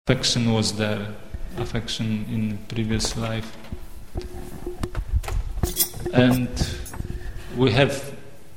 affection was there, affection in previous life. And we have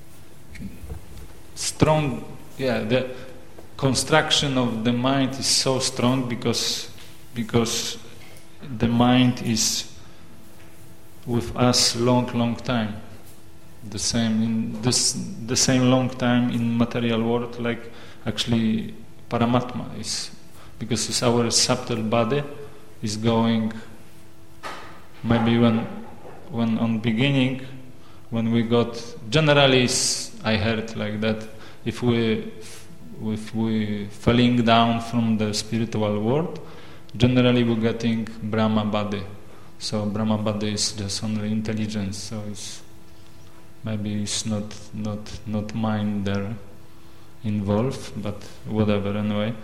strong, the construction of the mind is so strong because the mind is with us long time. The same long time in material world, like actually Paramatma is, because it's our subtle body is going. Maybe when on beginning, when we got, generally I heard like that, if we falling down from the spiritual world, generally we're getting Brahma body. So Brahma body is just only intelligence. So maybe it's not mind there involved, but whatever anyway.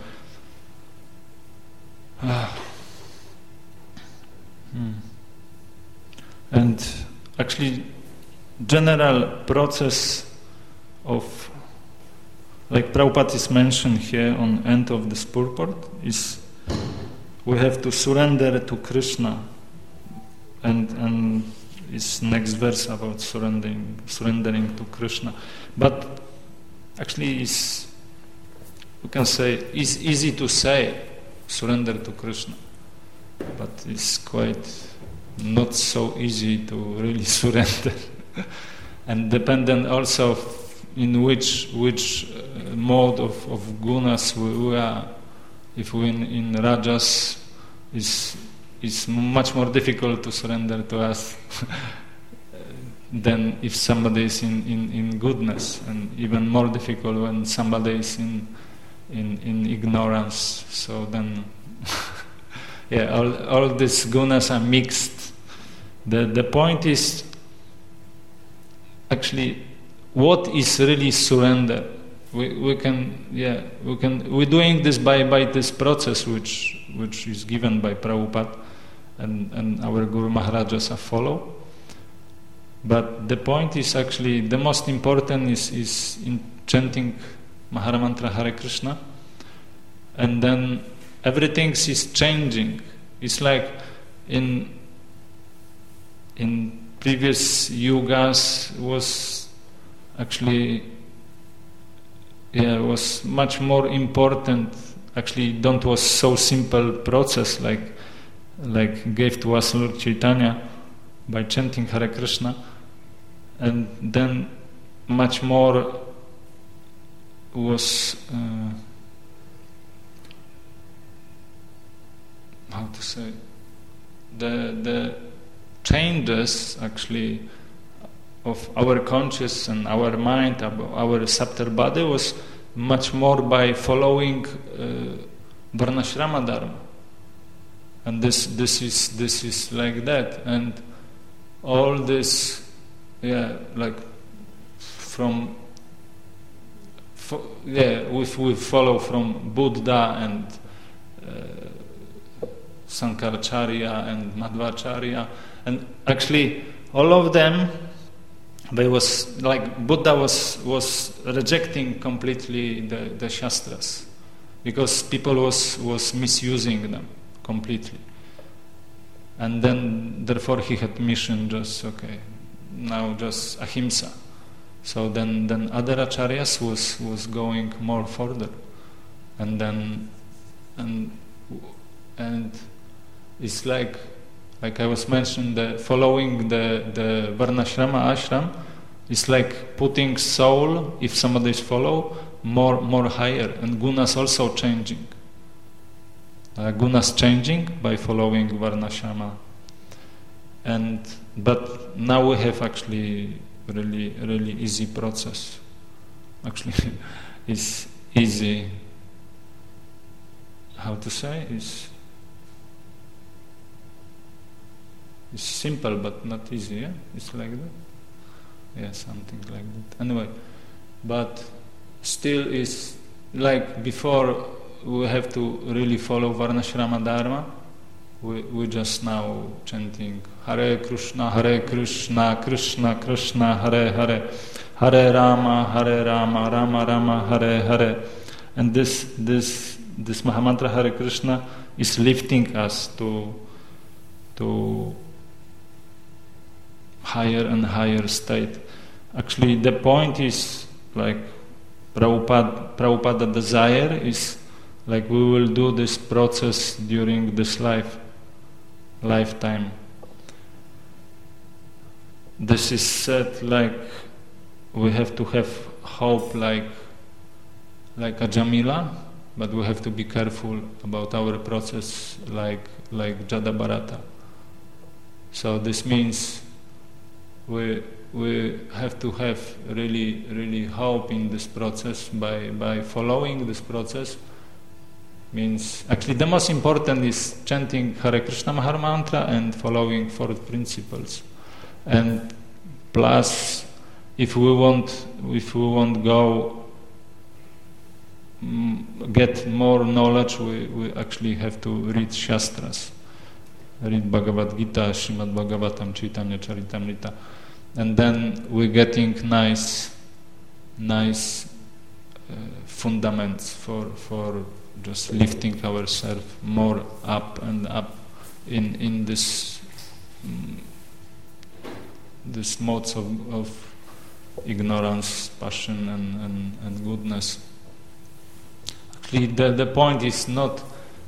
And actually, general process of, like Prabhupada is mentioned here on end of this purport, is we have to surrender to Krishna, and is next verse about surrendering to Krishna. But actually, we can say it's easy to say surrender to Krishna, but it's quite not so easy to really surrender, and dependent also in which mode of gunas we are. If we in rajas, is much more difficult to surrender to us than if somebody is in goodness, and even more difficult when somebody is in ignorance. So then all these gunas are mixed. The point is actually what is really surrender. We're doing this by this process which is given by Prabhupada and our Guru Maharajas follow. But the point is actually the most important is in chanting Maharamantra Hare Krishna, and then everything is changing. It's like in previous yugas was actually was much more important. Actually, don't was so simple process like gave to us Lord Chaitanya by chanting Hare Krishna, and then much more was how to say, the changes actually of our conscious and our mind, our subtle body, was much more by following Varnashrama Dharma, and this is like that, and all this, like from we follow from Buddha and Sankaracharya and Madhvacharya, and actually all of them, they was like Buddha was rejecting completely the Shastras, because people was misusing them completely, and then therefore he had mission just now just ahimsa. So then other acharyas was going more further, and it's like I was mentioning, the following the Varnashrama ashram is like putting soul, if somebody is follow, more higher, and gunas also changing. Gunas changing by following Varnashrama, but now we have actually really easy process. Actually, it's easy. How to say? It's simple but not easy. Yeah? It's like that. Yeah, something like that. Anyway, but still is like before. We have to really follow Varnashrama Dharma. We just now chanting Hare Krishna, Krishna Krishna, Hare Hare, Hare Rama, Rama Rama, Hare Hare. And this Mahamantra Hare Krishna is lifting us to higher and higher state. Actually, the point is like Prabhupada desire is like we will do this process during this lifetime. This is said like we have to have hope like a Jamila, but we have to be careful about our process like Jada Bharata. So this means we have to have really hope in this process by following this process. Means actually the most important is chanting Hare Krishna Mahar Mantra and following 4 principles. And plus, if we want go get more knowledge, we actually have to read Shastras, read Bhagavad Gita, Srimad Bhagavatam, Chaitanya Charitamrita, and then we're getting nice fundaments for just lifting ourselves more up and up in this modes of ignorance, passion, and goodness. Actually, the point is not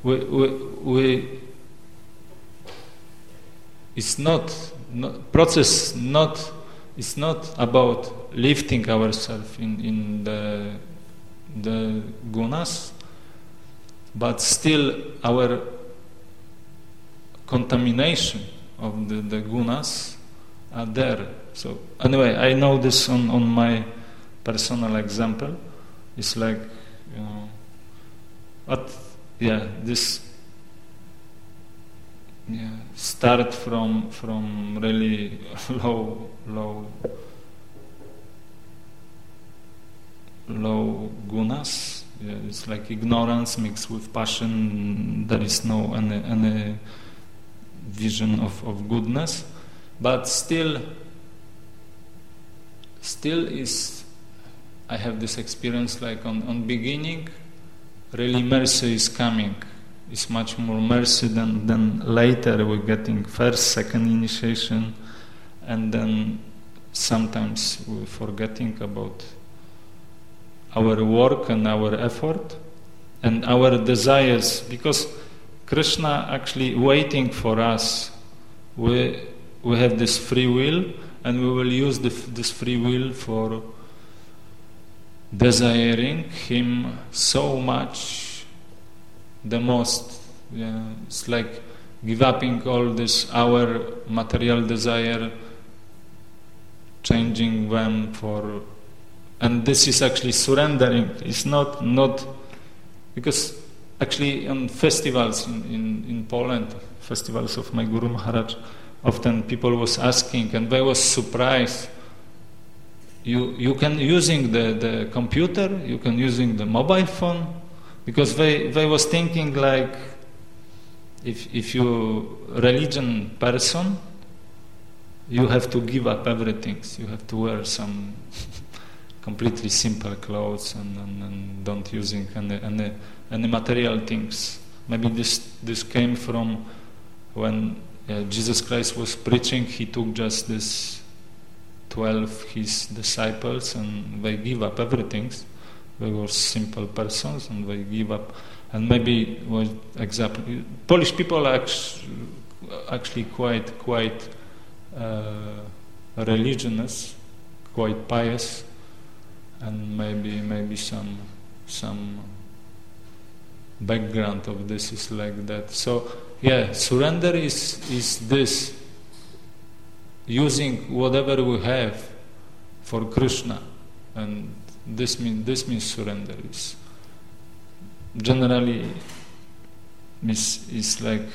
it's not process. It's not about lifting ourselves in the gunas, but still our contamination of the gunas are there. So anyway, I know this on my personal example. It's like, but yeah, this start from really low gunas. Yeah, it's like ignorance mixed with passion. There is no any vision of goodness, but still is. I have this experience like on beginning, really mercy is coming. It's much more mercy than later. We're getting first, second initiation, and then sometimes we're forgetting about our work and our effort and our desires, because Krishna actually waiting for us. We have this free will, and we will use this free will for desiring Him so much, the most. Yeah, it's like give upping all this our material desire, changing them for. And this is actually surrendering. It's not because actually on festivals in Poland, festivals of my Guru Maharaj, often people was asking, and they was surprised. You can using the computer, you can using the mobile phone, because they was thinking like if you religion person, you have to give up everything. You have to wear some completely simple clothes and don't using any material things. Maybe this came from when Jesus Christ was preaching. He took just this 12 his disciples, and they give up everything. They were simple persons, and they give up. And maybe was example, Polish people are actually quite religious, quite pious. And maybe some background of this is like that. So yeah, surrender is this using whatever we have for Krishna, and this means surrender. Is generally is like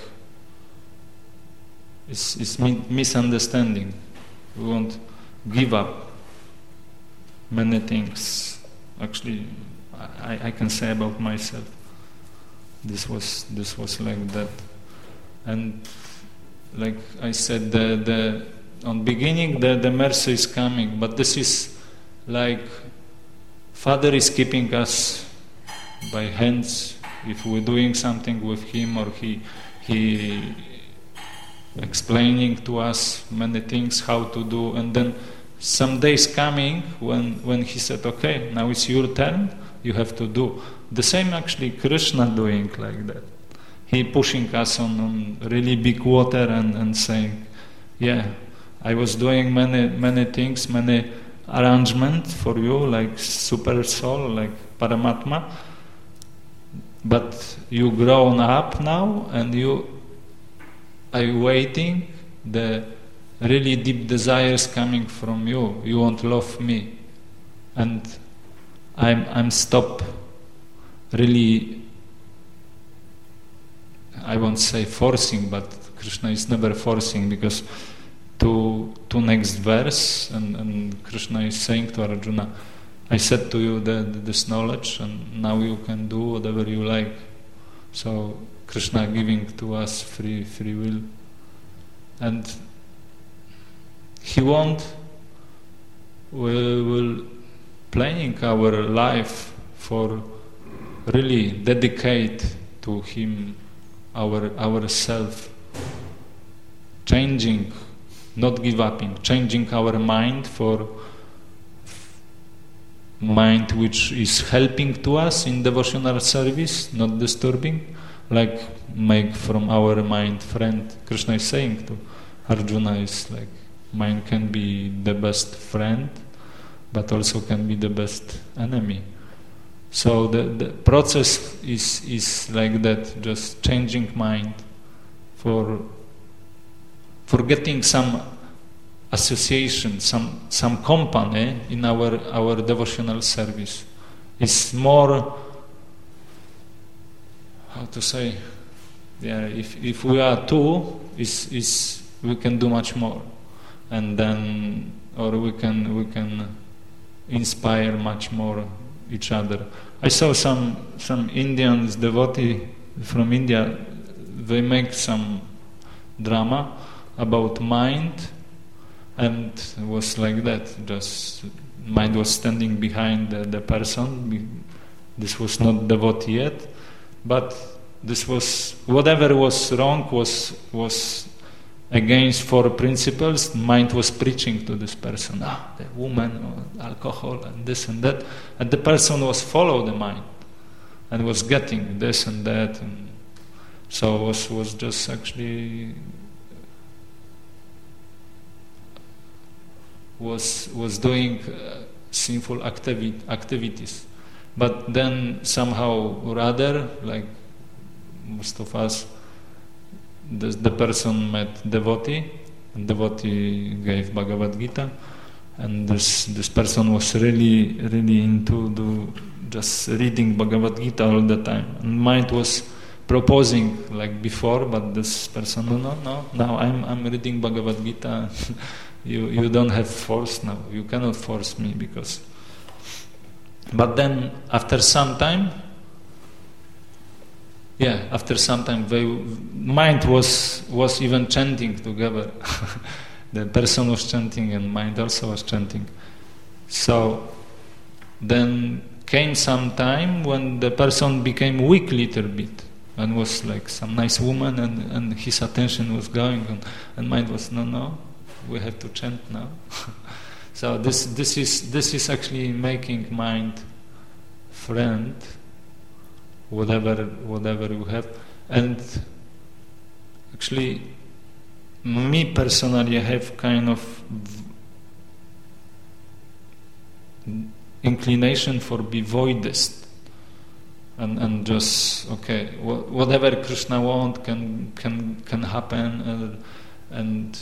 is misunderstanding. We won't give up many things. Actually, I can say about myself, this was like that. And like I said, the on beginning the mercy is coming, but this is like Father is keeping us by hands. if we're doing something with him, or he explaining to us many things how to do, and then some days coming when he said, okay, now it's your turn, you have to do. The same actually Krishna doing like that. He pushing us on really big water and saying, yeah, I was doing many things, many arrangements for you, like super soul, like Paramatma, but you grown up now, and you are waiting the really deep desires coming from you. You won't love me, and I'm stop really, I won't say forcing, but Krishna is never forcing, because to next verse, and Krishna is saying to Arjuna, I said to you this knowledge, and now you can do whatever you like. So Krishna giving to us free will, and he will planning our life for really dedicate to him ourself, changing, not give upping, changing our mind for mind which is helping to us in devotional service, not disturbing, like make from our mind friend. Krishna is saying to Arjuna is like, mind can be the best friend, but also can be the best enemy. So the process is like that, just changing mind for getting some association, some company in our devotional service. It's more, how to say, yeah, if we are two, is we can do much more, and then, or we can inspire much more each other. I saw some Indians devotee from India. They make some drama about mind, and it was like that. Just mind was standing behind the person. This was not devotee yet, but this was whatever was wrong was against four principles. Mind was preaching to this person, the woman, or alcohol, and this and that, and the person was follow the mind and was getting this and that, and so was just actually was doing sinful activities. But then somehow or other, like most of us, the person met devotee, and devotee gave Bhagavad Gita, and this person was really into just reading Bhagavad Gita all the time, and mind was proposing like before, but this person, no, now I'm reading Bhagavad Gita. you don't have force now, you cannot force me, because. But then after some time, the mind was even chanting together. The person was chanting and mind also was chanting. So then came some time when the person became weak little bit, and was like some nice woman, and his attention was going on, and mind was no, we have to chant now. So this is actually making mind friend, whatever you have. And actually, me personally, I have kind of inclination for be voidist, and just okay, whatever Krishna want can happen, and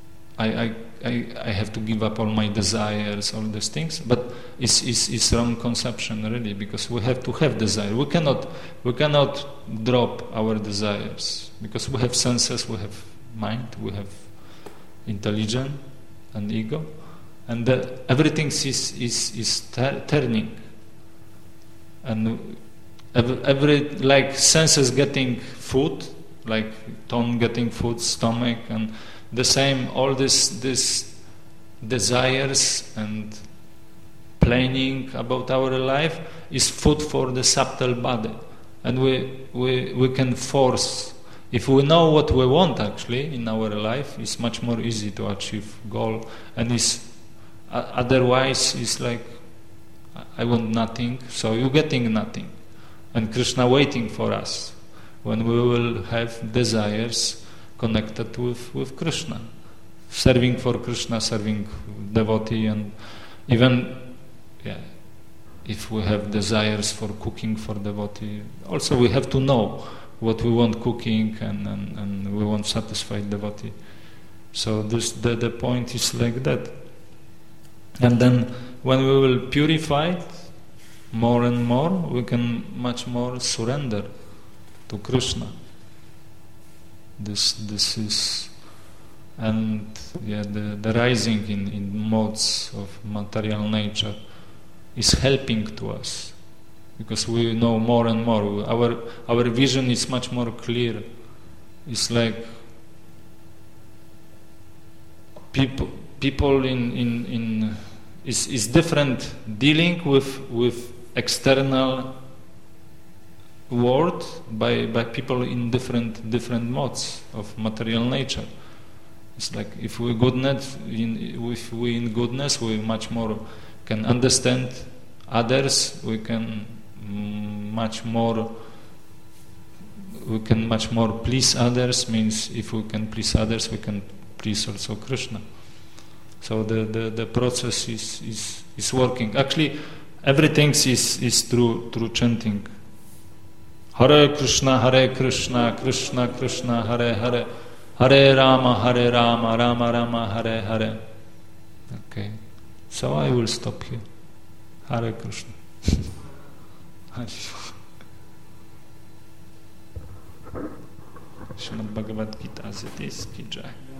I have to give up all my desires, all these things. But it's wrong conception really, because we have to have desire. We cannot drop our desires, because we have senses, we have mind, we have intelligence and ego, and everything is turning, and every like senses getting food, like tongue getting food, stomach, and the same, all this desires and planning about our life is food for the subtle body. and we can force. If we know what we want actually in our life, it's much more easy to achieve goal. And otherwise, it's like I want nothing, so you're getting nothing. And Krishna waiting for us when we will have desires connected with Krishna, serving for Krishna, serving devotee, and even if we have desires for cooking for devotee, also we have to know what we want cooking and we want satisfied devotee. So the point is like that. And then when we will purify it more and more, we can much more surrender to Krishna. This is, and the rising in modes of material nature is helping to us. Because we know more and more. Our vision is much more clear. It's like people in is different dealing with external world by people in different modes of material nature. It's like if we in goodness, we much more can understand others. We can much more please others. Means if we can please others, we can please also Krishna. So the process is working. Actually, everything is through chanting. Hare Krishna, Krishna Krishna, Hare Hare, Hare Rama, Rama Rama, Hare Hare. Okay, so I will stop here. Hare Krishna. Śrīmad Bhagavad Gita Ki Jai.